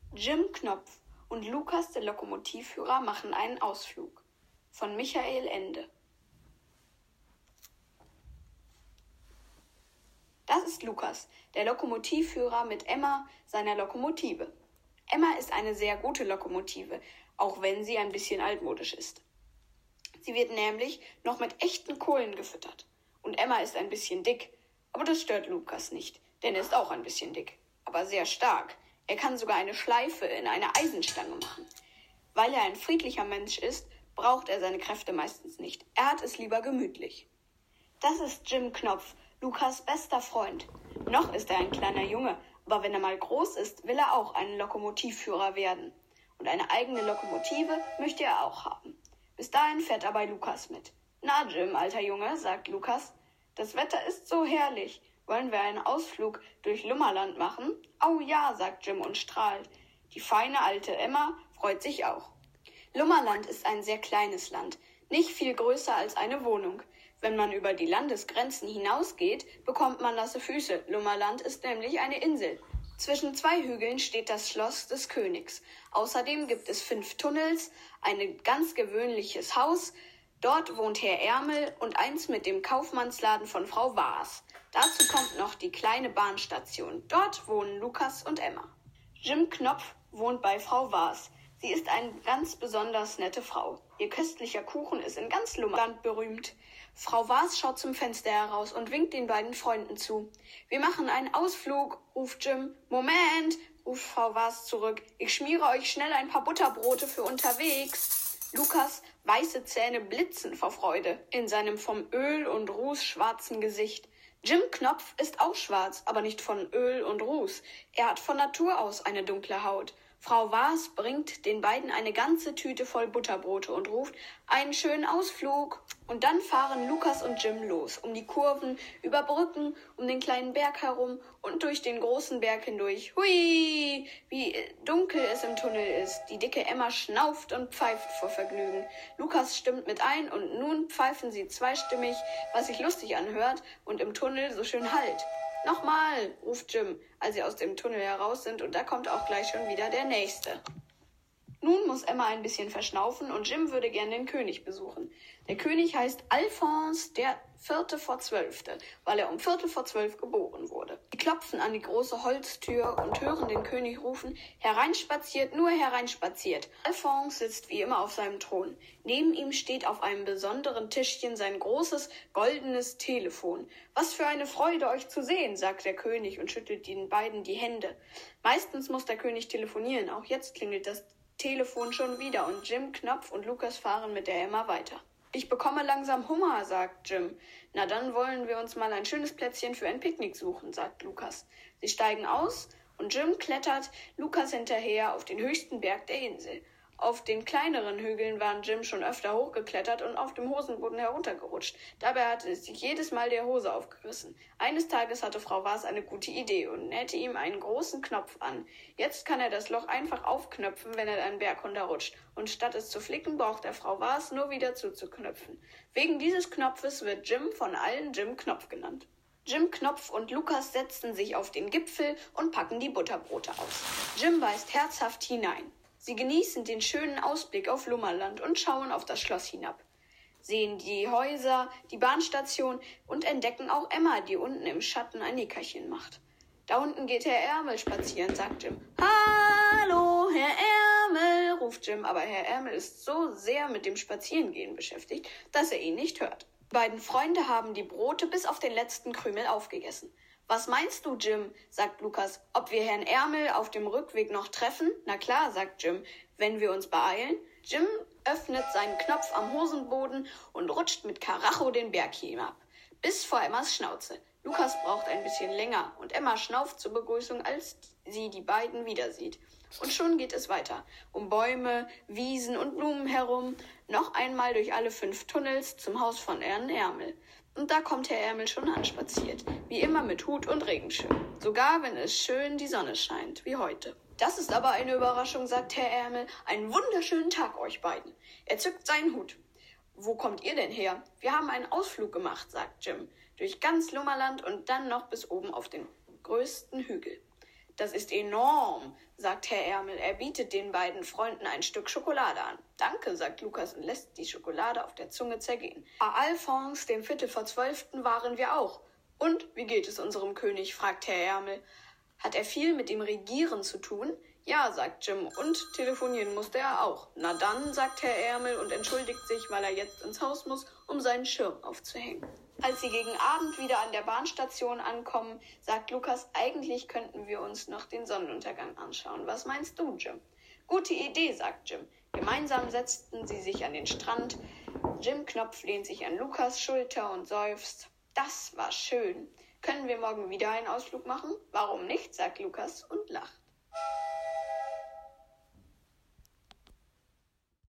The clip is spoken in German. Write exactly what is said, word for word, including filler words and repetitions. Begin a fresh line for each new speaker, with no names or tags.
Jim Knopf und Lukas, der Lokomotivführer, machen einen Ausflug. Von Michael Ende. Das ist Lukas, der Lokomotivführer mit Emma, seiner Lokomotive. Emma ist eine sehr gute Lokomotive, auch wenn sie ein bisschen altmodisch ist. Sie wird nämlich noch mit echten Kohlen gefüttert. Und Emma ist ein bisschen dick, aber das stört Lukas nicht, denn er ist auch ein bisschen dick, aber sehr stark. Er kann sogar eine Schleife in eine Eisenstange machen. Weil er ein friedlicher Mensch ist, braucht er seine Kräfte meistens nicht. Er hat es lieber gemütlich. Das ist Jim Knopf, Lukas' bester Freund. Noch ist er ein kleiner Junge, aber wenn er mal groß ist, will er auch ein Lokomotivführer werden. Und eine eigene Lokomotive möchte er auch haben. Bis dahin fährt er bei Lukas mit. Na, Jim, alter Junge, sagt Lukas, das Wetter ist so herrlich. Wollen wir einen Ausflug durch Lummerland machen? Au ja, sagt Jim und strahlt. Die feine alte Emma freut sich auch. Lummerland ist ein sehr kleines Land, nicht viel größer als eine Wohnung. Wenn man über die Landesgrenzen hinausgeht, bekommt man nasse Füße. Lummerland ist nämlich eine Insel. Zwischen zwei Hügeln steht das Schloss des Königs. Außerdem gibt es fünf Tunnels, ein ganz gewöhnliches Haus. Dort wohnt Herr Ärmel und eins mit dem Kaufmannsladen von Frau Waas. Dazu kommt noch die kleine Bahnstation. Dort wohnen Lukas und Emma. Jim Knopf wohnt bei Frau Waas. Sie ist eine ganz besonders nette Frau. Ihr köstlicher Kuchen ist in ganz Lummerland berühmt. Frau Waas schaut zum Fenster heraus und winkt den beiden Freunden zu. Wir machen einen Ausflug, ruft Jim. Moment, ruft Frau Waas zurück. Ich schmiere euch schnell ein paar Butterbrote für unterwegs. Lukas' weiße Zähne blitzen vor Freude in seinem vom Öl und Ruß schwarzen Gesicht. Jim Knopf ist auch schwarz, aber nicht von Öl und Ruß. Er hat von Natur aus eine dunkle Haut. Frau Waas bringt den beiden eine ganze Tüte voll Butterbrote und ruft, einen schönen Ausflug. Und dann fahren Lukas und Jim los, um die Kurven, über Brücken, um den kleinen Berg herum und durch den großen Berg hindurch. Hui, wie dunkel es im Tunnel ist. Die dicke Emma schnauft und pfeift vor Vergnügen. Lukas stimmt mit ein und nun pfeifen sie zweistimmig, was sich lustig anhört und im Tunnel so schön hallt. Nochmal, ruft Jim, als sie aus dem Tunnel heraus sind, und da kommt auch gleich schon wieder der Nächste. Nun muss Emma ein bisschen verschnaufen und Jim würde gern den König besuchen. Der König heißt Alphonse der Vierte vor Zwölfte, weil er um Viertel vor zwölf geboren wurde. Sie klopfen an die große Holztür und hören den König rufen, hereinspaziert, nur hereinspaziert. Alphonse sitzt wie immer auf seinem Thron. Neben ihm steht auf einem besonderen Tischchen sein großes, goldenes Telefon. Was für eine Freude, euch zu sehen, sagt der König und schüttelt den beiden die Hände. Meistens muss der König telefonieren, auch jetzt klingelt das Telefon schon wieder und Jim Knopf und Lukas fahren mit der Emma weiter. Ich bekomme langsam Hunger, sagt Jim. Na dann wollen wir uns mal ein schönes Plätzchen für ein Picknick suchen, sagt Lukas. Sie steigen aus und Jim klettert Lukas hinterher auf den höchsten Berg der Insel. Auf den kleineren Hügeln waren Jim schon öfter hochgeklettert und auf dem Hosenboden heruntergerutscht. Dabei hatte es sich jedes Mal die Hose aufgerissen. Eines Tages hatte Frau Waas eine gute Idee und nähte ihm einen großen Knopf an. Jetzt kann er das Loch einfach aufknöpfen, wenn er einen Berg runterrutscht. Und statt es zu flicken, braucht er Frau Waas nur wieder zuzuknöpfen. Wegen dieses Knopfes wird Jim von allen Jim Knopf genannt. Jim Knopf und Lukas setzten sich auf den Gipfel und packen die Butterbrote aus. Jim beißt herzhaft hinein. Sie genießen den schönen Ausblick auf Lummerland und schauen auf das Schloss hinab. Sehen die Häuser, die Bahnstation und entdecken auch Emma, die unten im Schatten ein Nickerchen macht. Da unten geht Herr Ärmel spazieren, sagt Jim. Hallo, Herr Ärmel, ruft Jim, aber Herr Ärmel ist so sehr mit dem Spazierengehen beschäftigt, dass er ihn nicht hört. Die beiden Freunde haben die Brote bis auf den letzten Krümel aufgegessen. Was meinst du, Jim, sagt Lukas, ob wir Herrn Ärmel auf dem Rückweg noch treffen? Na klar, sagt Jim, wenn wir uns beeilen. Jim öffnet seinen Knopf am Hosenboden und rutscht mit Karacho den Berg hinab, bis vor Emmas Schnauze. Lukas braucht ein bisschen länger und Emma schnauft zur Begrüßung, als sie die beiden wieder sieht. Und schon geht es weiter, um Bäume, Wiesen und Blumen herum, noch einmal durch alle fünf Tunnels zum Haus von Herrn Ärmel. Und da kommt Herr Ärmel schon anspaziert, wie immer mit Hut und Regenschirm, sogar wenn es schön die Sonne scheint, wie heute. Das ist aber eine Überraschung, sagt Herr Ärmel, einen wunderschönen Tag euch beiden. Er zückt seinen Hut. Wo kommt ihr denn her? Wir haben einen Ausflug gemacht, sagt Jim, durch ganz Lummerland und dann noch bis oben auf den größten Hügel. Das ist enorm, sagt Herr Ärmel. Er bietet den beiden Freunden ein Stück Schokolade an. Danke, sagt Lukas und lässt die Schokolade auf der Zunge zergehen. Bei Alphons, dem Viertel vor Zwölften, waren wir auch. Und wie geht es unserem König, fragt Herr Ärmel. Hat er viel mit dem Regieren zu tun? Ja, sagt Jim, und telefonieren musste er auch. Na dann, sagt Herr Ärmel und entschuldigt sich, weil er jetzt ins Haus muss, um seinen Schirm aufzuhängen. Als sie gegen Abend wieder an der Bahnstation ankommen, sagt Lukas, eigentlich könnten wir uns noch den Sonnenuntergang anschauen. Was meinst du, Jim? Gute Idee, sagt Jim. Gemeinsam setzten sie sich an den Strand. Jim Knopf lehnt sich an Lukas Schulter und seufzt. Das war schön. Können wir morgen wieder einen Ausflug machen? Warum nicht, sagt Lukas und lacht.